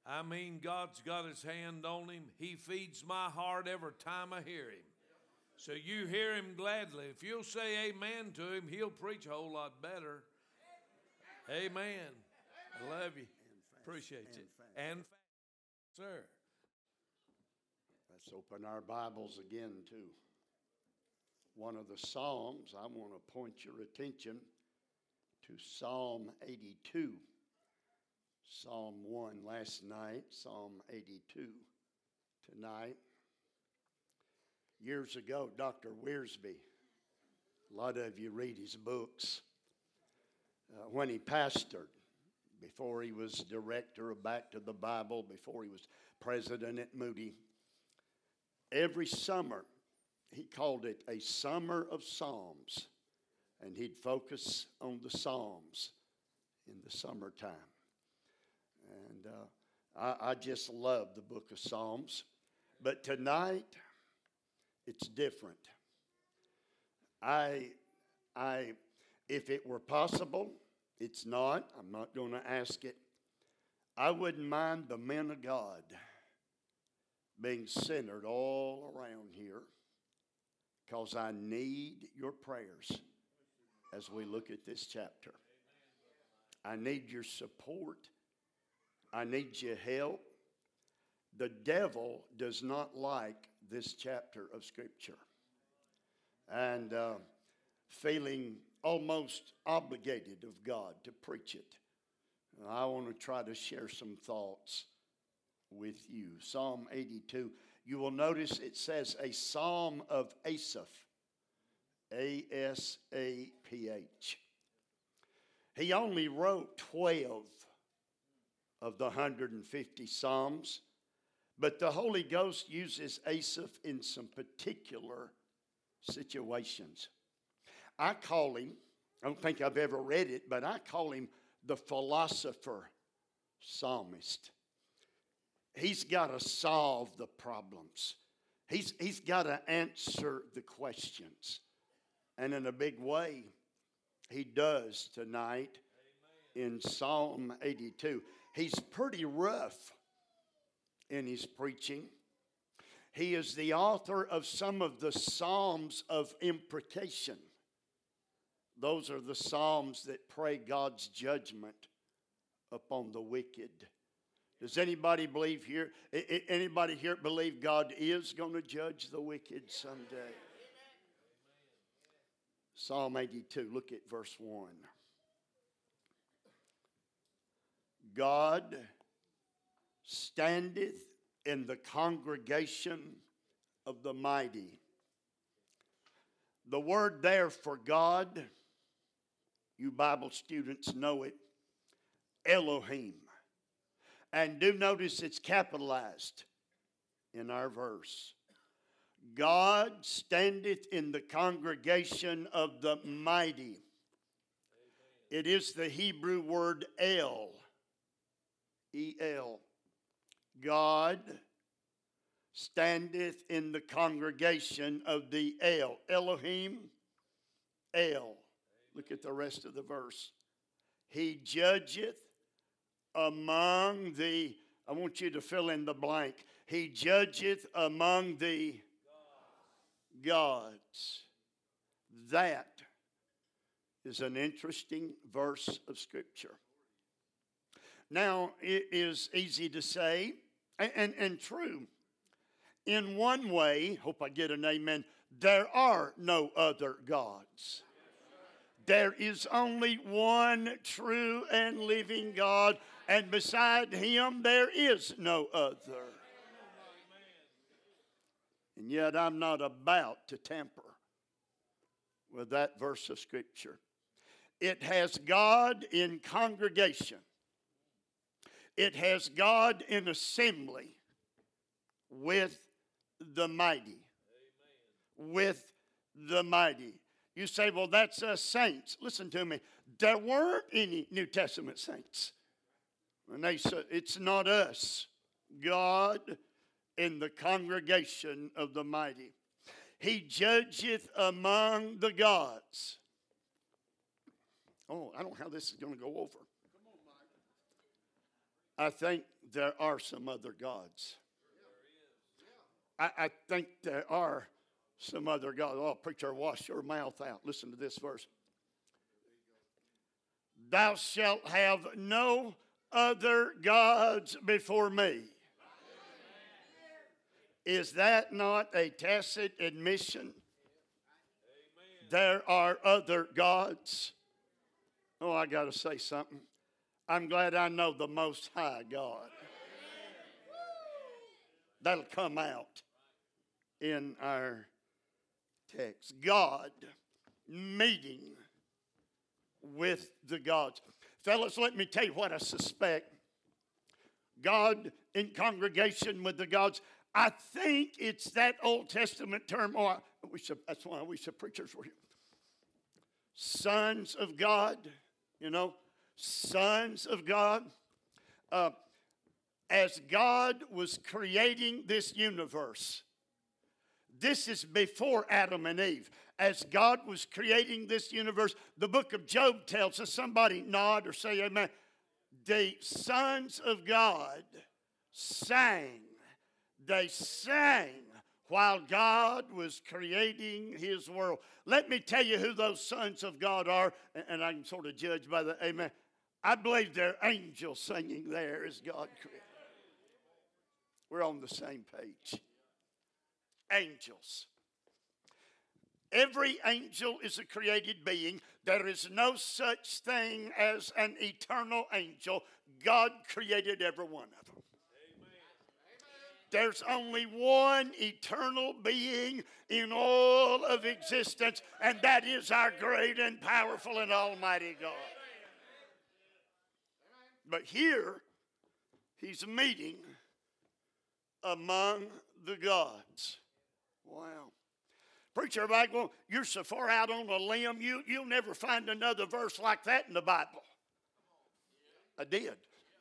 I mean, God's got his hand on him. He feeds my heart every time I hear him. So you hear him gladly. If you'll say amen to him, he'll preach a whole lot better. Amen. I love you. Appreciate you. And sir. Let's open our Bibles again to one of the Psalms. I want to point your attention to Psalm 82. Psalm 1 last night, Psalm 82 tonight. Years ago, Dr. Wiersbe, a lot of you read his books, when he pastored, before he was director of Back to the Bible, before he was president at Moody, every summer he called it a summer of Psalms, and he'd focus on the Psalms in the summertime. And I just love the book of Psalms. But tonight, it's different. If it were possible, it's not. I'm not going to ask it. I wouldn't mind the men of God being centered all around here, because I need your prayers as we look at this chapter. I need your support. I need your help. The devil does not like this chapter of Scripture. And feeling almost obligated of God to preach it, I want to try to share some thoughts with you. Psalm 82. You will notice it says a psalm of Asaph. A-S-A-P-H. He only wrote 12 of the 150 Psalms, but the Holy Ghost uses Asaph in some particular situations. I call him, I don't think I've ever read it, but I call him the philosopher psalmist. He's got to solve the problems. He's got to answer the questions. And in a big way, he does tonight. Amen. In Psalm 82. He's pretty rough in his preaching. He is the author of some of the Psalms of imprecation. Those are the Psalms that pray God's judgment upon the wicked. Does anybody believe here? Anybody here believe God is going to judge the wicked someday? Psalm 82, look at verse 1. God standeth in the congregation of the mighty. The word there for God, you Bible students know it, Elohim. And do notice it's capitalized in our verse. God standeth in the congregation of the mighty. It is the Hebrew word El. E-L. God standeth in the congregation of the El. Elohim, El. Look at the rest of the verse. He judgeth among the, I want you to fill in the blank. He judgeth among the gods. That is an interesting verse of Scripture. Now, it is easy to say, and true. In one way, hope I get an amen, there are no other gods. There is only one true and living God, and beside him there is no other. And yet I'm not about to tamper with that verse of Scripture. It has God in congregation. It has God in assembly with the mighty. Amen. With the mighty. You say, well, that's us saints. Listen to me. There weren't any New Testament saints. And they said, it's not us. God in the congregation of the mighty. He judgeth among the gods. Oh, I don't know how this is going to go over. I think there are some other gods. I think there are some other gods. Oh, preacher, wash your mouth out. Listen to this verse. Thou shalt have no other gods before me. Is that not a tacit admission? There are other gods. Oh, I got to say something. I'm glad I know the Most High God. That'll come out in our text. God meeting with the gods. Fellas, let me tell you what I suspect. God in congregation with the gods. I think it's that Old Testament term. That's why I wish the preachers were here. Sons of God, sons of God. As God was creating this universe, this is before Adam and Eve. As God was creating this universe, the book of Job tells us, somebody nod or say amen, the sons of God sang. They sang while God was creating his world. Let me tell you who those sons of God are, and I can sort of judge by the amen. I believe they're angels singing there as God created. We're on the same page. Angels. Every angel is a created being. There is no such thing as an eternal angel. God created every one of them. There's only one eternal being in all of existence, and that is our great and powerful and almighty God. But here, he's meeting among the gods. Wow. Preacher, well, you're so far out on a limb, you'll never find another verse like that in the Bible. I did.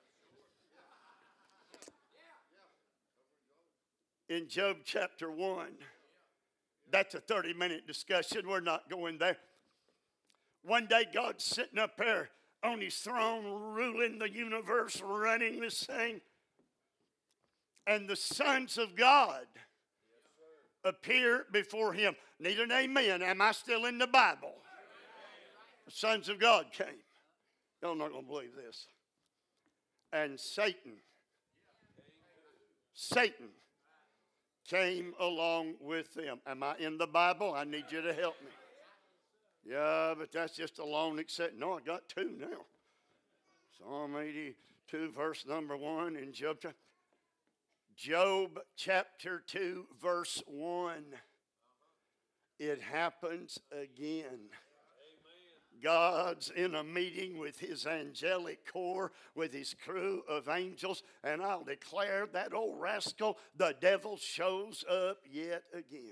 In Job chapter 1, that's a 30-minute discussion. We're not going there. One day, God's sitting up there on his throne, ruling the universe, running this thing. And the sons of God appear before him. Need an amen. Am I still in the Bible? The sons of God came. Y'all not going to believe this. And Satan came along with them. Am I in the Bible? I need you to help me. Yeah, but that's just a lone exception. No, I got two now. Psalm 82, verse number 1 in Job. Job chapter 2, verse 1. It happens again. God's in a meeting with his angelic corps, with his crew of angels, and I'll declare that old rascal, the devil, shows up yet again.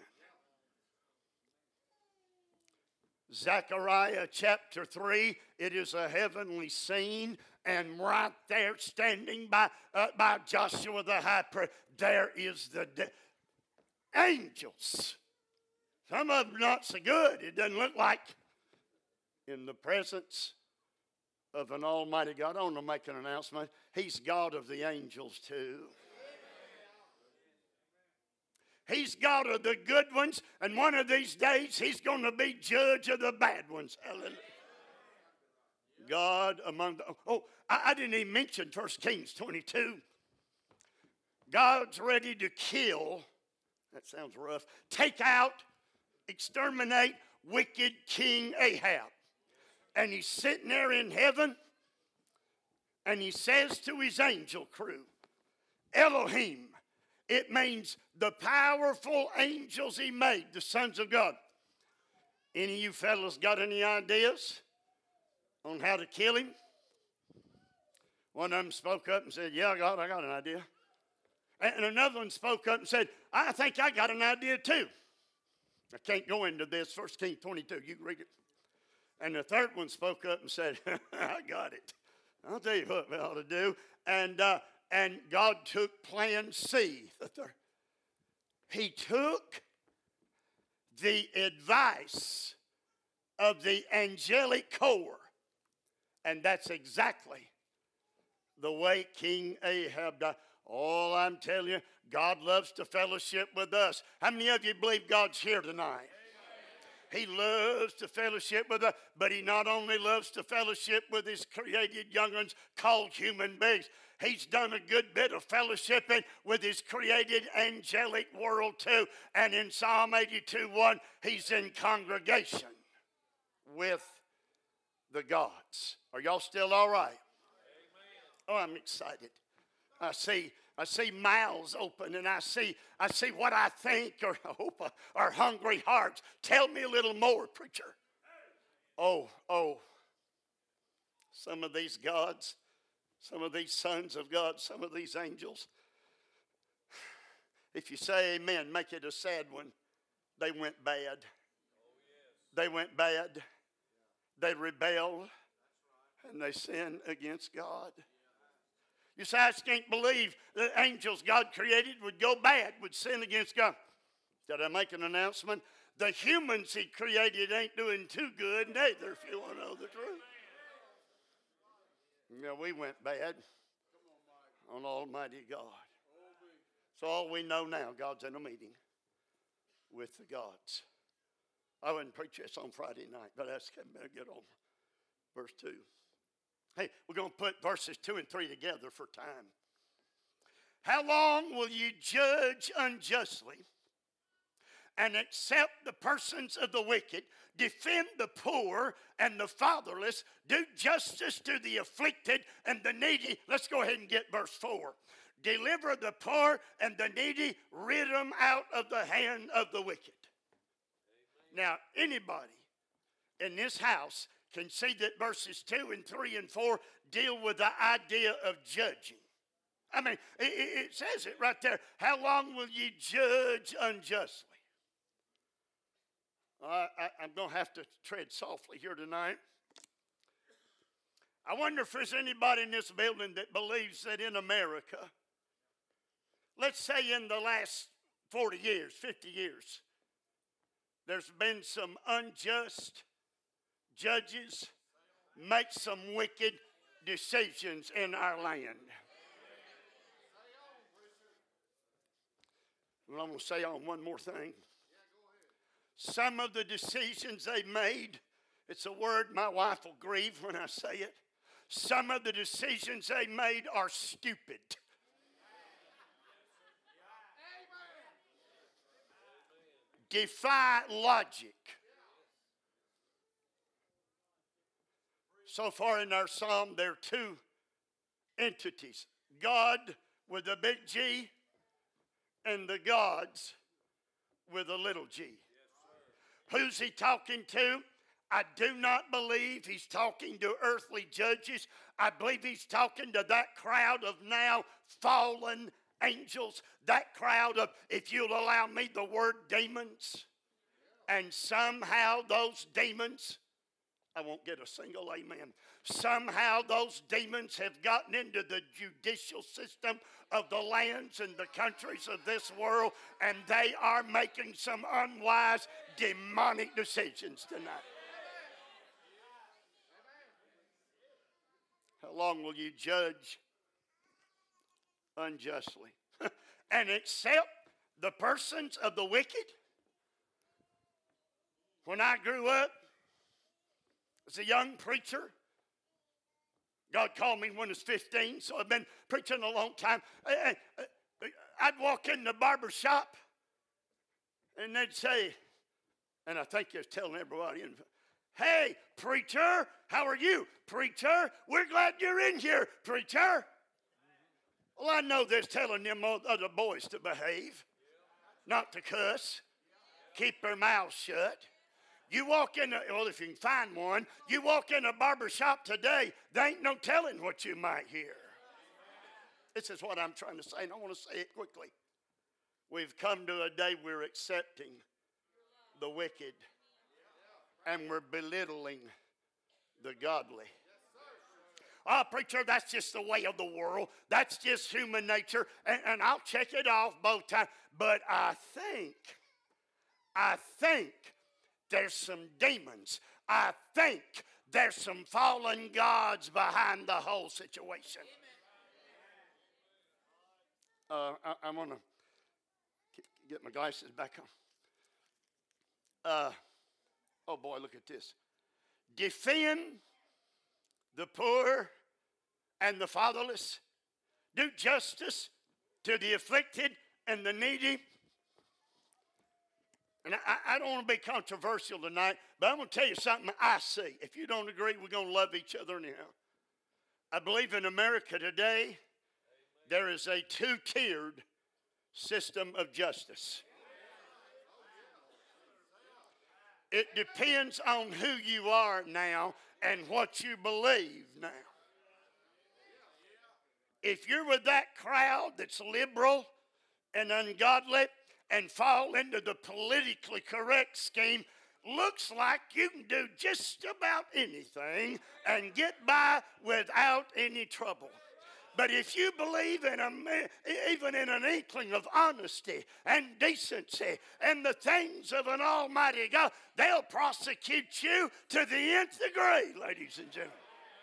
Zechariah chapter 3, it is a heavenly scene, and right there standing by Joshua the high priest, there is the angels. Some of them not so good. It doesn't look like in the presence of an almighty God. I want to make an announcement. He's God of the angels too. He's God of the good ones, and one of these days he's going to be judge of the bad ones. Hallelujah. God among the... I didn't even mention 1 Kings 22. God's ready to kill, that sounds rough, take out, exterminate wicked King Ahab. And he's sitting there in heaven, and he says to his angel crew, Elohim, it means the powerful angels he made, the sons of God. Any of you fellas got any ideas on how to kill him? One of them spoke up and said, yeah, God, I got an idea. And another one spoke up and said, I think I got an idea too. I can't go into this, 1 Kings 22, you can read it. And the third one spoke up and said, I got it. I'll tell you what we ought to do. And God took plan C. He took the advice of the angelic corps. And that's exactly the way King Ahab died. Oh, I'm telling you, God loves to fellowship with us. How many of you believe God's here tonight? He loves to fellowship with us, but he not only loves to fellowship with his created young ones called human beings, he's done a good bit of fellowshipping with his created angelic world too. And in Psalm 82:1, he's in congregation with the gods. Are y'all still all right? Amen. Oh, I'm excited. I see mouths open, and I see what I think or hope are hungry hearts. Tell me a little more, preacher. Oh, some of these gods, some of these sons of God, some of these angels. If you say amen, make it a sad one. They went bad. They went bad. They rebelled, and they sinned against God. You say, I just can't believe the angels God created would go bad, would sin against God. Did I make an announcement? The humans he created ain't doing too good neither, if you want to know the truth. Yeah, we went bad on Almighty God. So all we know now, God's in a meeting with the gods. I wouldn't preach this on Friday night, but I better get on verse 2. Hey, we're going to put verses 2 and 3 together for time. How long will you judge unjustly and accept the persons of the wicked, defend the poor and the fatherless, do justice to the afflicted and the needy? Let's go ahead and get verse 4. Deliver the poor and the needy, rid them out of the hand of the wicked. Now, anybody in this house can see that verses 2 and 3 and 4 deal with the idea of judging. I mean, it says it right there. How long will you judge unjustly? I'm going to have to tread softly here tonight. I wonder if there's anybody in this building that believes that in America, let's say in the last 40 years, 50 years, there's been some unjust judges make some wicked decisions in our land. And I'm going to say on one more thing. Some of the decisions they made, it's a word my wife will grieve when I say it. Some of the decisions they made are stupid. Defy logic. So far in our psalm, there are two entities. God with a big G and the gods with a little g. Who's he talking to? I do not believe he's talking to earthly judges. I believe he's talking to that crowd of now fallen angels. That crowd of, if you'll allow me the word, demons. And somehow those demons, I won't get a single amen. Somehow those demons have gotten into the judicial system of the lands and the countries of this world, and they are making some unwise, demonic decisions tonight. How long will you judge unjustly and accept the persons of the wicked? When I grew up as a young preacher, God called me when I was 15, so I've been preaching a long time. I'd walk in the barber shop, and they'd say, and I think they're telling everybody, hey, preacher, how are you? Preacher, we're glad you're in here, preacher. Well, I know they're telling them other boys to behave, not to cuss, keep their mouths shut. You walk in, if you can find one, you walk in a barber shop today, there ain't no telling what you might hear. This is what I'm trying to say, and I want to say it quickly. We've come to a day we're accepting the wicked, and we're belittling the godly. Oh, preacher, that's just the way of the world. That's just human nature, and I'll check it off both times. But I think there's some demons. I think there's some fallen gods behind the whole situation. I'm going to get my glasses back on. Oh boy, look at this. Defend the poor and the fatherless. Do justice to the afflicted and the needy. And I don't want to be controversial tonight, but I'm going to tell you something I see. If you don't agree, we're going to love each other anyhow. I believe in America today, there is a two-tiered system of justice. It depends on who you are now and what you believe now. If you're with that crowd that's liberal and ungodly and fall into the politically correct scheme, looks like you can do just about anything and get by without any trouble. But if you believe in even in an inkling of honesty and decency and the things of an almighty God, they'll prosecute you to the nth degree, ladies and gentlemen.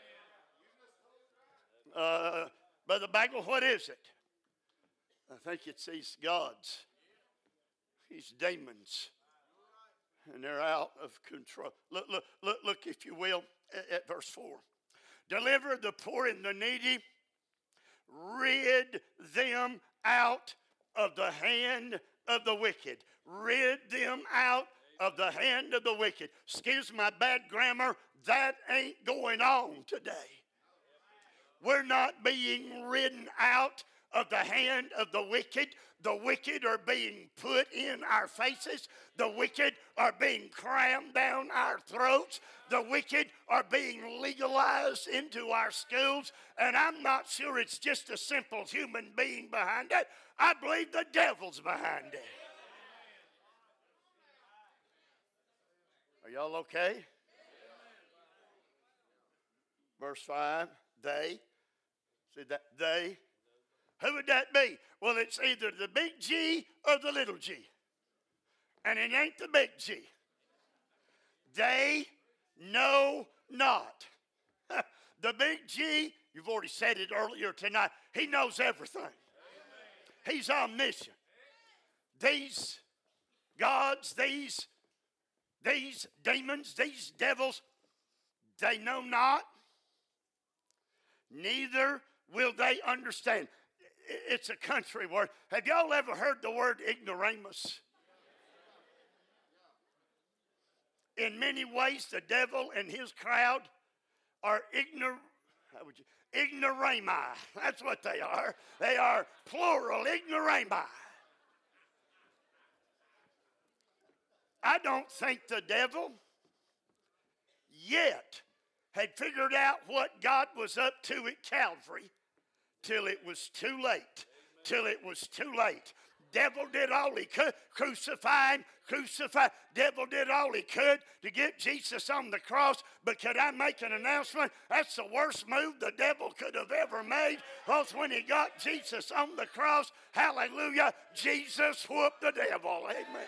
Brother Bagwell, what is it? I think it's these gods, these demons, and they're out of control. Look, if you will, at verse 4. Deliver the poor and the needy. Rid them out of the hand of the wicked. Rid them out of the hand of the wicked. Excuse my bad grammar, that ain't going on today. We're not being ridden out of the hand of the wicked. The wicked are being put in our faces. The wicked are being crammed down our throats. The wicked are being legalized into our schools. And I'm not sure it's just a simple human being behind it. I believe the devil's behind it. Are y'all okay? Verse 5, they. See that? They. Who would that be? Well, it's either the big G or the little g. And it ain't the big G. They know not. The big G, you've already said it earlier tonight, he knows everything. He's omniscient. These gods, these demons, these devils, they know not, neither will they understand. It's a country word. Have y'all ever heard the word ignoramus? In many ways, the devil and his crowd are ignorami. That's what they are. They are plural, ignorami. I don't think the devil yet had figured out what God was up to at Calvary till it was too late. Till it was too late. Devil did all he could. Crucified. Devil did all he could to get Jesus on the cross. But could I make an announcement? That's the worst move the devil could have ever made. Because when he got Jesus on the cross, hallelujah, Jesus whooped the devil. Amen.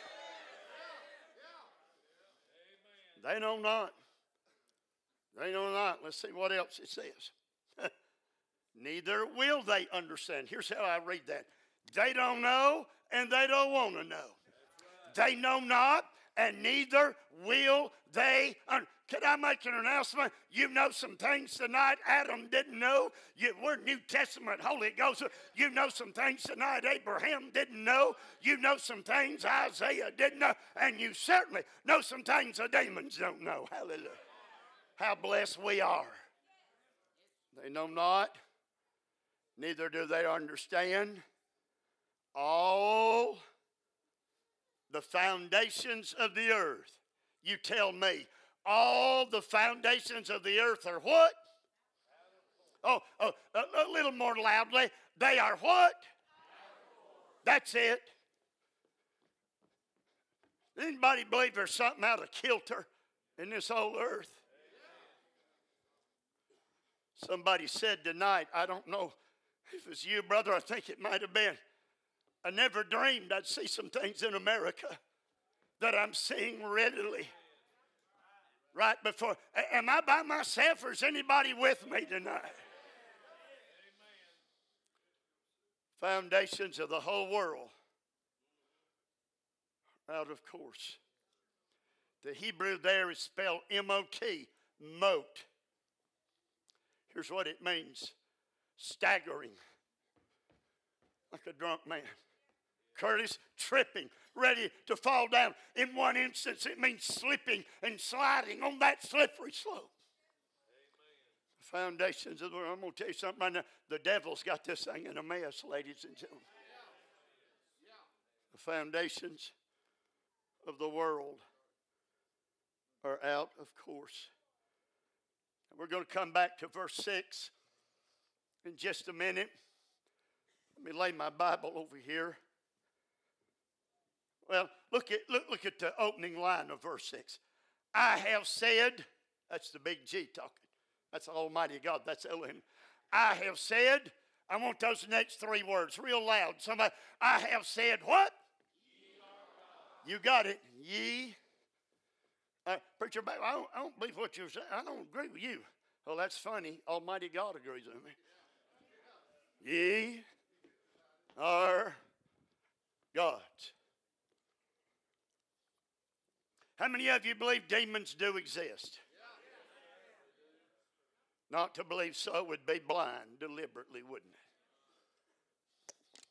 They know not. They know not. Let's see what else it says. Neither will they understand. Here's how I read that. They don't know and they don't want to know. They know not and neither will they. Can I make an announcement? You know some things tonight Adam didn't know. We're New Testament Holy Ghost. You know some things tonight Abraham didn't know. You know some things Isaiah didn't know. And you certainly know some things the demons don't know. Hallelujah. How blessed we are. They know not, neither do they understand. All the foundations of the earth. You tell me, all the foundations of the earth are what? Oh, a little more loudly. They are what? That's it. Anybody believe there's something out of kilter in this whole earth? Somebody said tonight, I don't know if it was you, brother, I think it might have been. I never dreamed I'd see some things in America that I'm seeing readily. Right before. Am I by myself or is anybody with me tonight? foundations of the whole world are out of course. The Hebrew there is spelled M-O-T, moat. Here's what it means. Staggering, like a drunk man. Curtis, tripping, ready to fall down. In one instance, it means slipping and sliding on that slippery slope. The foundations of the world. I'm going to tell you something right now. The devil's got this thing in a mess, ladies and gentlemen. The foundations of the world are out of course. And we're going to come back to verse 6 in just a minute. Let me lay my Bible over here. Well, look at the opening line of verse 6. I have said, that's the big G talking. That's Almighty God. That's Elohim. I have said, I want those next three words real loud. Somebody, I have said what? You got it. Ye. Preacher, I don't believe what you're saying. I don't agree with you. Well, that's funny. Almighty God agrees with me. Ye are gods. How many of you believe demons do exist? Not to believe so would be blind deliberately, wouldn't it?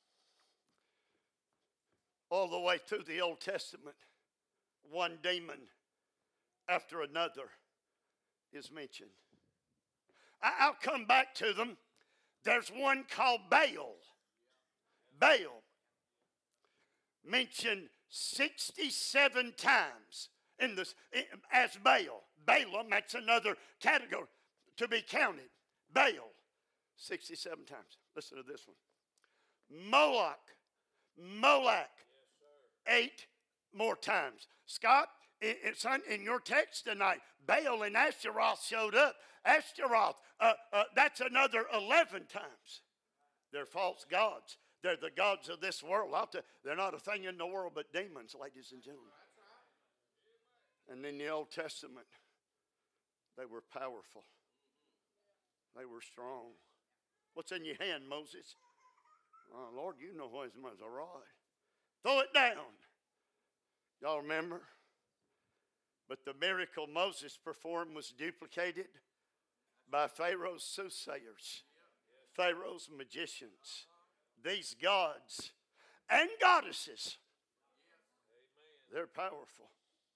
All the way through the Old Testament, one demon after another is mentioned. I'll come back to them. There's one called Baal. Baal. Mentioned 67 times as Baal. Balaam, that's another category to be counted. Baal, 67 times. Listen to this one. Moloch, 8 more times. Scott, son, in your text tonight, Baal and Ashtaroth showed up. Ashtaroth, that's another 11 times. They're false gods. They're the gods of this world. They're not a thing in the world but demons, ladies and gentlemen. And in the Old Testament, they were powerful. They were strong. What's in your hand, Moses? Oh, Lord, you know what is a rod. Throw it down. Y'all remember? But the miracle Moses performed was duplicated by Pharaoh's soothsayers, Pharaoh's magicians, these gods and goddesses. They're powerful.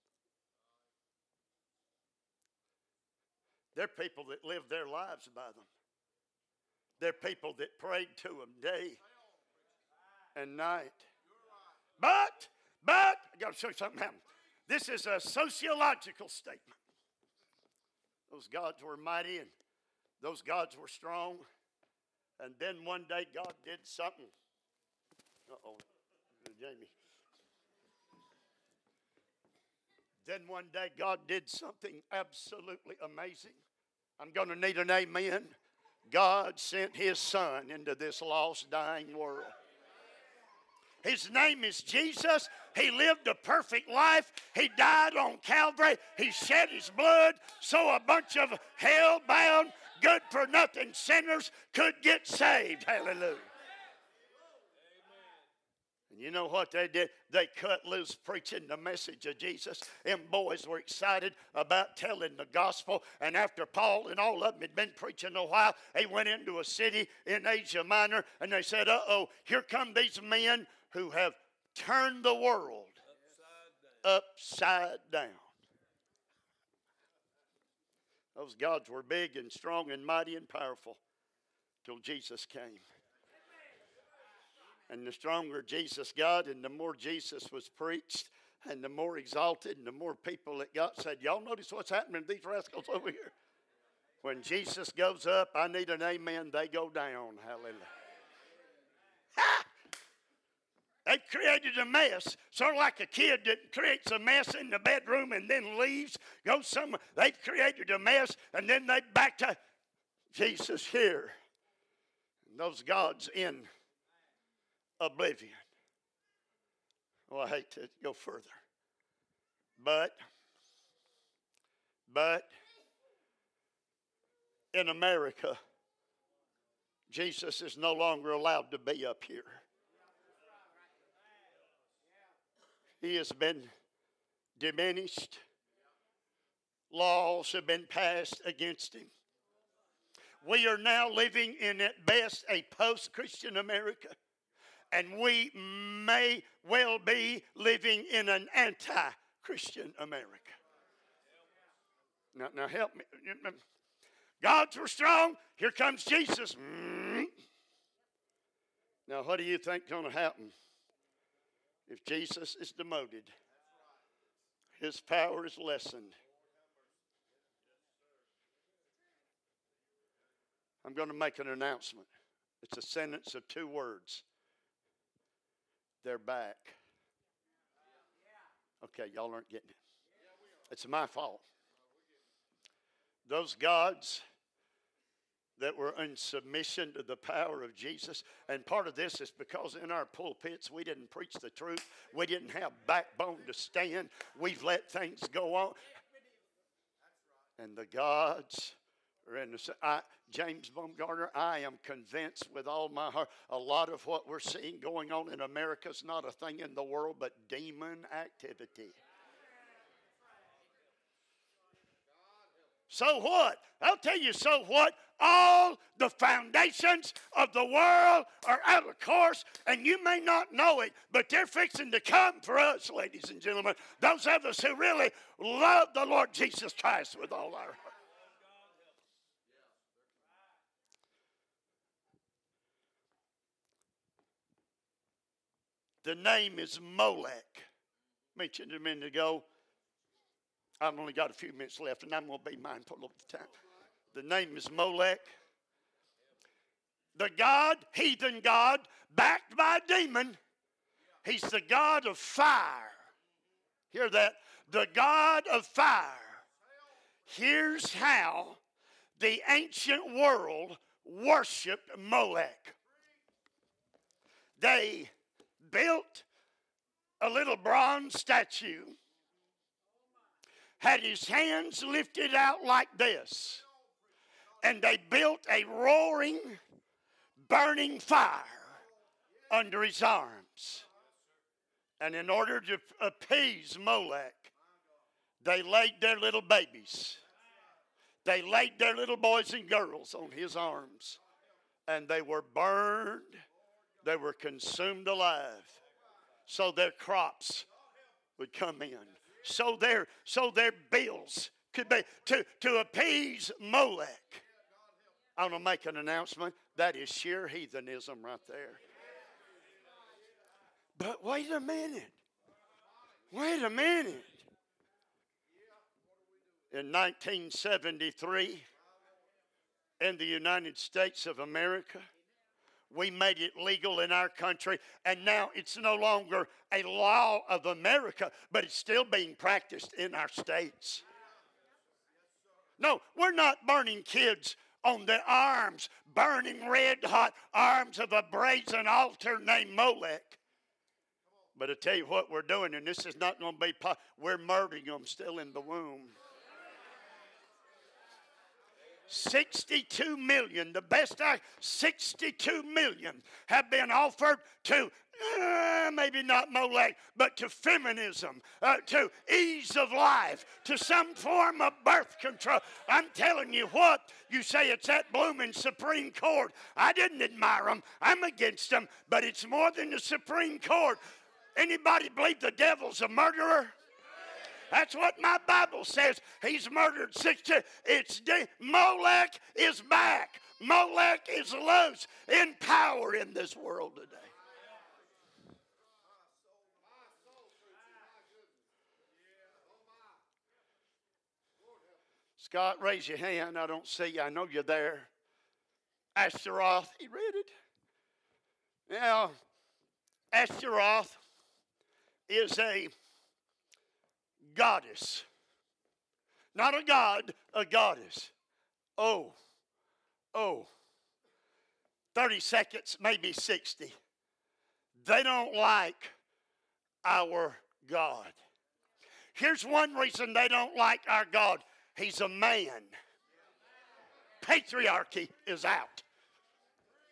They're people that live their lives by them. They're people that prayed to them day and night. But, I got to show you something happened. This is a sociological statement. Those gods were mighty and those gods were strong. And then one day God did something. Uh-oh, Jamie. Then one day God did something absolutely amazing. I'm going to need an amen. God sent his son into this lost, dying world. His name is Jesus. He lived a perfect life. He died on Calvary. He shed his blood so a bunch of hell-bound, good-for-nothing sinners could get saved. Hallelujah. And you know what they did? They cut loose preaching the message of Jesus. Them boys were excited about telling the gospel. And after Paul and all of them had been preaching a while, they went into a city in Asia Minor and they said, uh-oh, here come these men who have turned the world upside down. Those gods were big and strong and mighty and powerful till Jesus came. And the stronger Jesus got and the more Jesus was preached and the more exalted and the more people that got said, y'all notice what's happening to these rascals over here? When Jesus goes up, I need an amen, they go down. Hallelujah. Ha! They've created a mess, sort of like a kid that creates a mess in the bedroom and then leaves, goes somewhere. They've created a mess, and then they back to Jesus here. And those gods in oblivion. Oh, I hate to go further. But in America, Jesus is no longer allowed to be up here. He has been diminished. Laws have been passed against him. We are now living in, at best, a post-Christian America. And we may well be living in an anti-Christian America. Now help me. Gods were strong. Here comes Jesus. Now what do you think is going to happen if Jesus is demoted? His power is lessened. I'm going to make an announcement. It's a sentence of 2 words. They're back. Okay, y'all aren't getting it. It's my fault. Those gods that were in submission to the power of Jesus, and part of this is because in our pulpits we didn't preach the truth. We didn't have backbone to stand. We've let things go on. And the gods are in the... James Baumgartner, I am convinced with all my heart, a lot of what we're seeing going on in America is not a thing in the world, but demon activity. So what? I'll tell you, so what? All the foundations of the world are out of course, and you may not know it, but they're fixing to come for us, ladies and gentlemen. Those of us who really love the Lord Jesus Christ with all our heart. The name is Molech. Mentioned a minute ago. I've only got a few minutes left, and I'm going to be mindful of the time. The name is Molech. The god, heathen god, backed by a demon. He's the god of fire. Hear that? The god of fire. Here's how the ancient world worshiped Molech. They built a little bronze statue, had his hands lifted out like this, and they built a roaring, burning fire under his arms. And in order to appease Molech, they laid their little babies. They laid their little boys and girls on his arms, and they were burned. They were consumed alive, so their crops would come in, so their bills could be to appease Molech. I'm going to make an announcement. That is sheer heathenism right there. But wait a minute. Wait a minute. In 1973, in the United States of America, we made it legal in our country, and now it's no longer a law of America, but it's still being practiced in our states. No, we're not burning kids on the arms, burning red-hot arms of a brazen altar named Molech. But I tell you what we're doing, and this is not going to be, we're murdering them still in the womb. 62 million, 62 million have been offered to, maybe not Molech, but to feminism, to ease of life, to some form of birth control. I'm telling you what, you say it's that blooming Supreme Court. I didn't admire them. I'm against them, but it's more than the Supreme Court. Anybody believe the devil's a murderer? That's what my Bible says. He's murdered 60. Molech is back. Molech is loose in power in this world today. Scott, raise your hand. I don't see you. I know you're there. Ashtaroth, he read it. Now, Ashtaroth is a goddess. Not a god, a goddess. Oh. 30 seconds, maybe 60. They don't like our God. Here's one reason they don't like our God. He's a man. Patriarchy is out.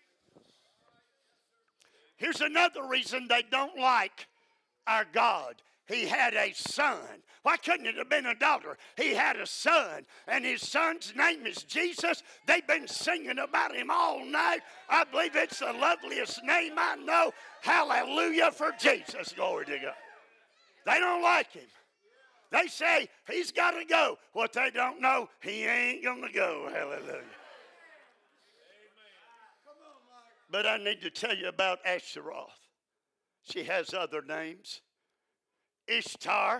Here's another reason they don't like our God. He had a son. Why couldn't it have been a daughter? He had a son, and his son's name is Jesus. They've been singing about him all night. I believe it's the loveliest name I know. Hallelujah for Jesus. Glory to God. They don't like him. They say he's got to go. What they don't know, he ain't going to go. Hallelujah. But I need to tell you about Ashtaroth. She has other names. Ishtar,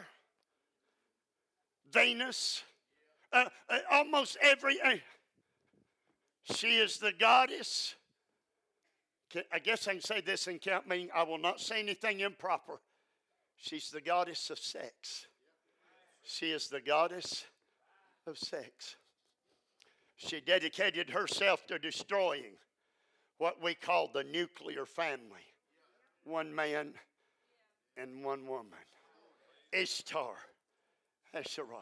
Venus, almost every. She is the goddess. I guess I can say this and count me. I will not say anything improper. She's the goddess of sex. She is the goddess of sex. She dedicated herself to destroying what we call the nuclear family. One man and one woman. Ishtar, Asheroth.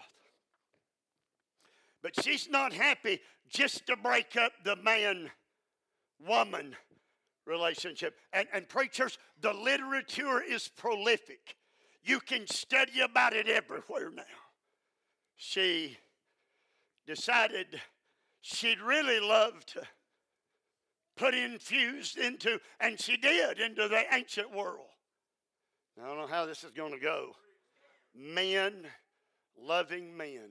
But she's not happy just to break up the man-woman relationship. And preachers, the literature is prolific. You can study about it everywhere now. She decided she'd really love to put infused into, and she did, into the ancient world. Now, I don't know how this is going to go. Men loving men.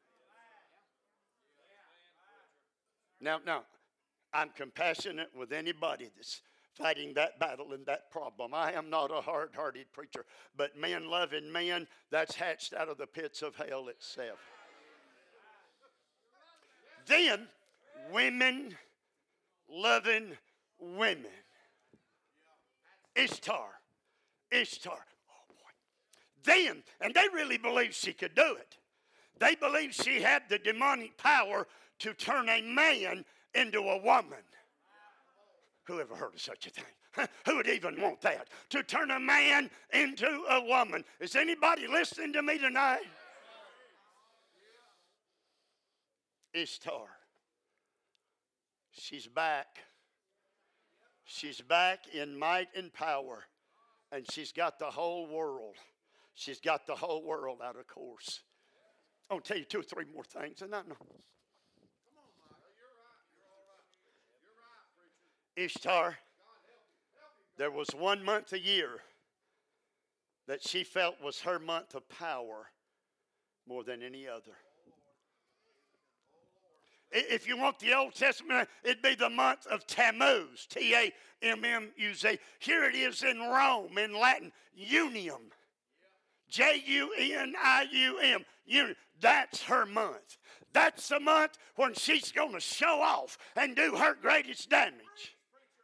Now, I'm compassionate with anybody that's fighting that battle and that problem. I am not a hard-hearted preacher, but men loving men, that's hatched out of the pits of hell itself. Then, women loving women. Ishtar. Oh boy. Then, and they really believed she could do it. They believed she had the demonic power to turn a man into a woman. Who ever heard of such a thing? Who would even want that? To turn a man into a woman. Is anybody listening to me tonight? Ishtar. She's back. She's back in might and power. And she's got the whole world. She's got the whole world out of course. I'll tell you 2 or 3 more things. And I know. Ishtar, there was 1 month a year that she felt was her month of power more than any other. If you want the Old Testament, it'd be the month of Tammuz, Tammuz. Here it is in Rome, in Latin, Unium, Junium. That's her month. That's the month when she's going to show off and do her greatest damage.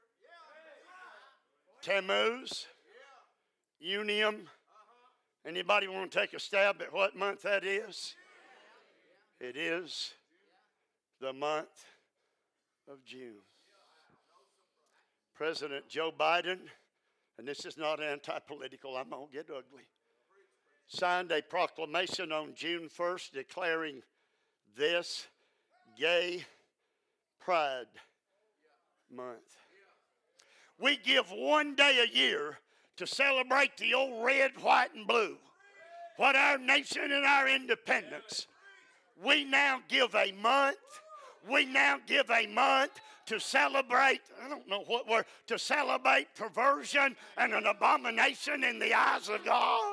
Tammuz, Unium. Anybody want to take a stab at what month that is? It is the month of June. President Joe Biden, and this is not anti-political, I'm going to get ugly, signed a proclamation on June 1st declaring this Gay Pride Month. We give 1 day a year to celebrate the old red, white, and blue. What our nation and our independence. We now give a month. We now give a month to celebrate, I don't know what word, to celebrate perversion and an abomination in the eyes of God.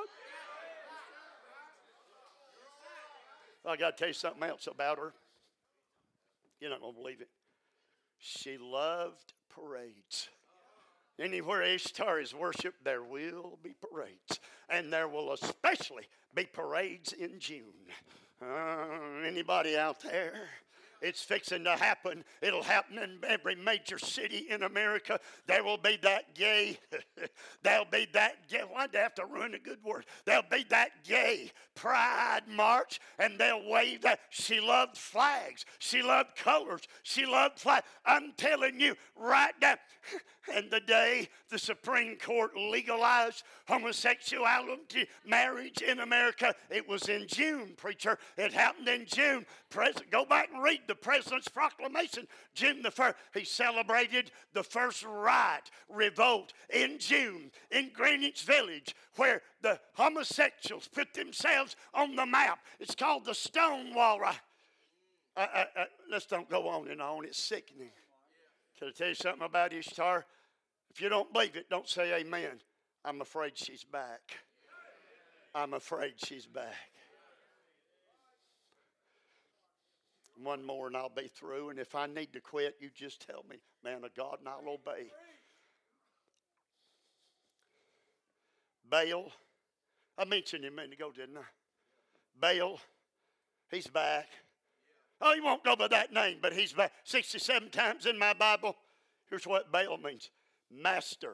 I got to tell you something else about her. You're not going to believe it. She loved parades. Anywhere Ishtar is worshipped, there will be parades. And there will especially be parades in June. Anybody out there? It's fixing to happen. It'll happen in every major city in America. There will be that gay, there'll be that gay, why'd they have to ruin a good word? There'll be that gay pride march, and they'll wave that. She loved flags. She loved colors. She loved flags. I'm telling you right now, And the day the Supreme Court legalized homosexuality marriage in America, it was in June, preacher. It happened in June. Go back and read the President's Proclamation, June the 1st. He celebrated the first riot, revolt, in June in Greenwich Village, where the homosexuals put themselves on the map. It's called the Stonewall Riot. Let's don't go on and on. It's sickening. Can I tell you something about Ishtar? If you don't believe it, don't say amen. I'm afraid she's back. I'm afraid she's back. One more and I'll be through. And if I need to quit, you just tell me, man of God, and I'll obey. Baal. I mentioned him a minute ago, didn't I? Baal. He's back. Oh, he won't go by that name, but he's back 67 times in my Bible. Here's what Baal means. Master,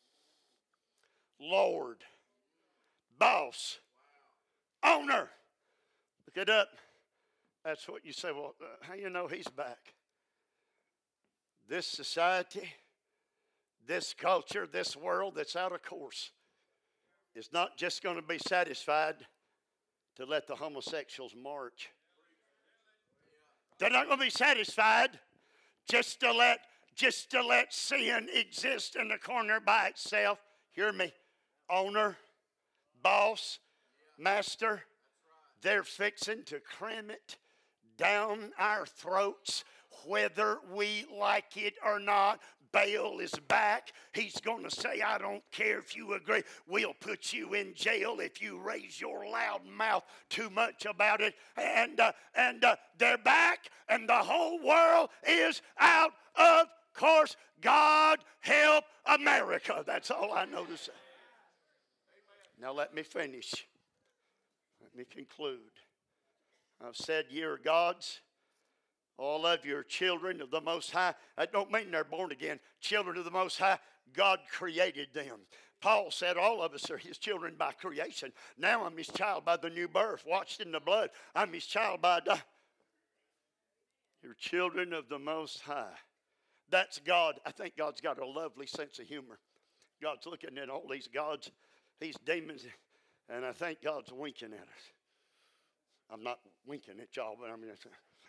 Lord, boss, owner. Look it up. That's what you say. Well, how you know he's back? This society, this culture, this world that's out of course is not just going to be satisfied to let the homosexuals march. They're not going to be satisfied just to let sin exist in the corner by itself. Hear me. Owner, boss, master, they're fixing to cram it down our throats, whether we like it or not. Baal is back. He's going to say, I don't care if you agree. We'll put you in jail if you raise your loud mouth too much about it. And they're back, and the whole world is out of course. God help America. That's all I know to say. Now let me finish. Let me conclude. I've said you're gods. All of you are children of the Most High. That don't mean they're born again. Children of the Most High. God created them. Paul said all of us are his children by creation. Now I'm his child by the new birth, washed in the blood. I'm his child by You're children of the Most High. That's God. I think God's got a lovely sense of humor. God's looking at all these gods, these demons, and I think God's winking at us. I'm not winking at y'all, but I mean,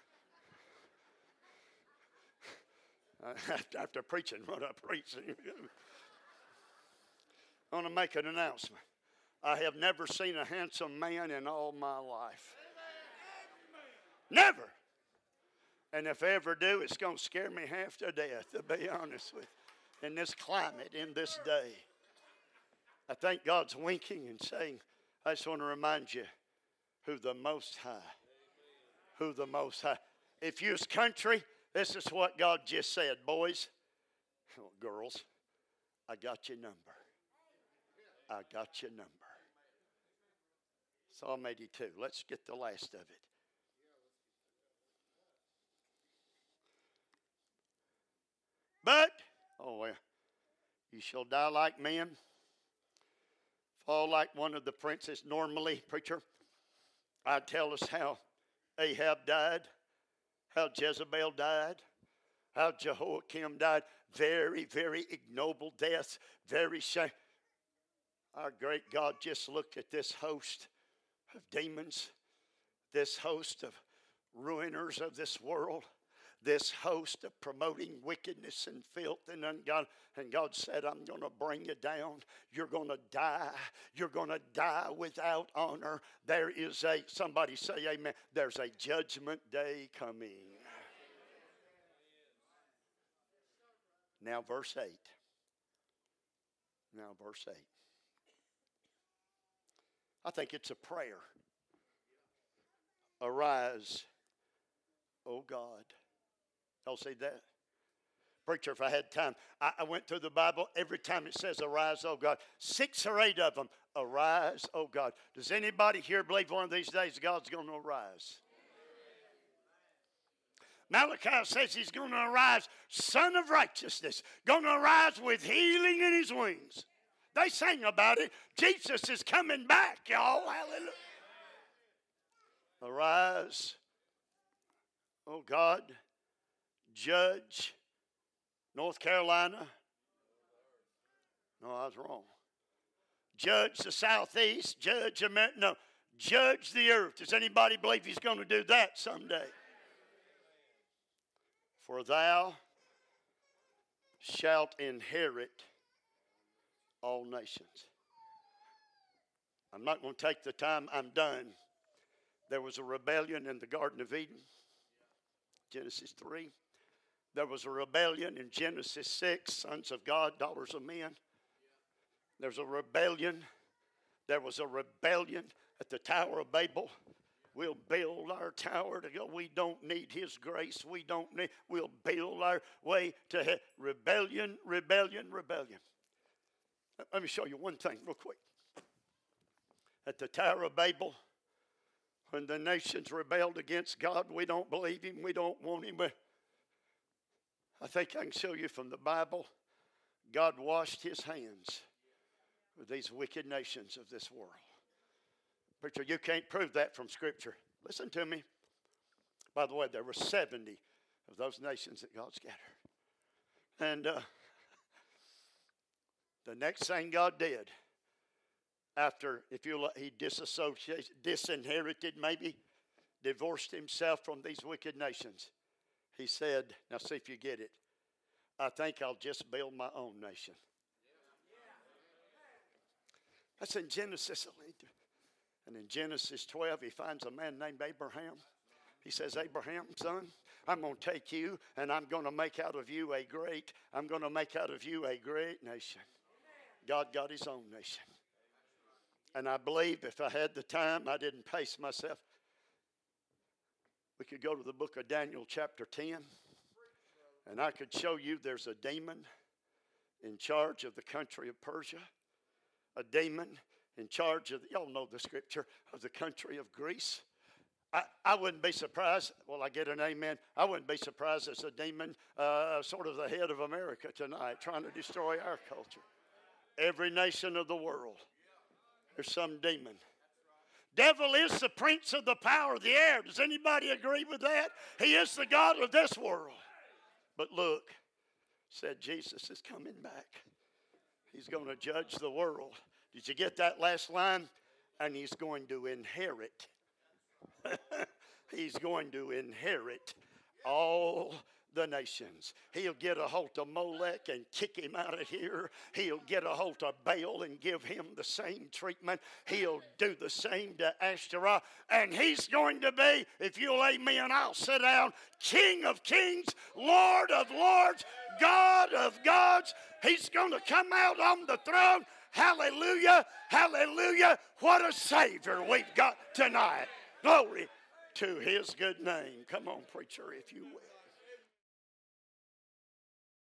after preaching what I preach, I want to make an announcement. I have never seen a handsome man in all my life. Never. And if I ever do, it's going to scare me half to death, to be honest with you, in this climate, in this day. I think God's winking and saying, I just want to remind you who the Most High, who the Most High. If you's country, this is what God just said. Boys, girls, I got your number. I got your number. Psalm 82. Let's get the last of it. But, you shall die like men, fall like one of the princes. Normally, preacher, I'd tell us how Ahab died, how Jezebel died, how Jehoiakim died. Very, very ignoble deaths, very shame. Our great God just looked at this host of demons, this host of ruiners of this world, this host of promoting wickedness and filth and ungod. And God said, I'm going to bring you down. You're going to die. You're going to die without honor. There is somebody say amen, there's a judgment day coming. Now verse 8. Now verse 8. I think it's a prayer. Arise, O God. Y'all see that? Preacher, if I had time, I went through the Bible. Every time it says arise, O God, 6 or 8 of them, arise, O God. Does anybody here believe one of these days God's going to arise? Malachi says he's going to arise, Son of Righteousness, going to arise with healing in his wings. They sang about it. Jesus is coming back, y'all. Hallelujah. Arise, O God, judge North Carolina, No, I was wrong. Judge the southeast, judge America. No, judge the earth. Does anybody believe he's going to do that someday? For thou shalt inherit all nations. I'm not going to take the time. I'm done. There was a rebellion in the Garden of Eden, Genesis 3. There was a rebellion in Genesis 6, sons of God, daughters of men. There's a rebellion. There was a rebellion at the Tower of Babel. We'll build our tower to go. We don't need his grace. We'll build our way to heaven. Rebellion, rebellion, rebellion. Let me show you one thing real quick. At the Tower of Babel, when the nations rebelled against God, we don't believe him. We don't want him. I think I can show you from the Bible, God washed his hands with these wicked nations of this world. Preacher, you can't prove that from Scripture. Listen to me. By the way, there were 70 of those nations that God scattered. And the next thing God did, after, he disinherited, maybe, divorced himself from these wicked nations. He said, now see if you get it, I think I'll just build my own nation. That's in Genesis. And in Genesis 12, he finds a man named Abraham. He says, Abraham, son, I'm going to take you and I'm going to make out of you a great nation. God got his own nation. And I believe if I had the time, I didn't pace myself. We could go to the book of Daniel chapter 10. And I could show you there's a demon in charge of the country of Persia. A demon in charge of, y'all know the scripture, of the country of Greece. I wouldn't be surprised, well, I get an amen. I wouldn't be surprised as a demon, sort of the head of America tonight, trying to destroy our culture. Every nation of the world, there's some demon. Devil is the prince of the power of the air. Does anybody agree with that? He is the God of this world. But look, said Jesus is coming back. He's going to judge the world. Did you get that last line? And he's going to inherit. He's going to inherit all the nations. He'll get a hold of Molech and kick him out of here. He'll get a hold of Baal and give him the same treatment. He'll do the same to Ashtaroth. And he's going to be, if you'll amen, I'll sit down, King of kings, Lord of lords, God of gods. He's going to come out on the throne. Hallelujah, hallelujah. What a Savior we've got tonight. Glory to his good name. Come on, preacher, if you will.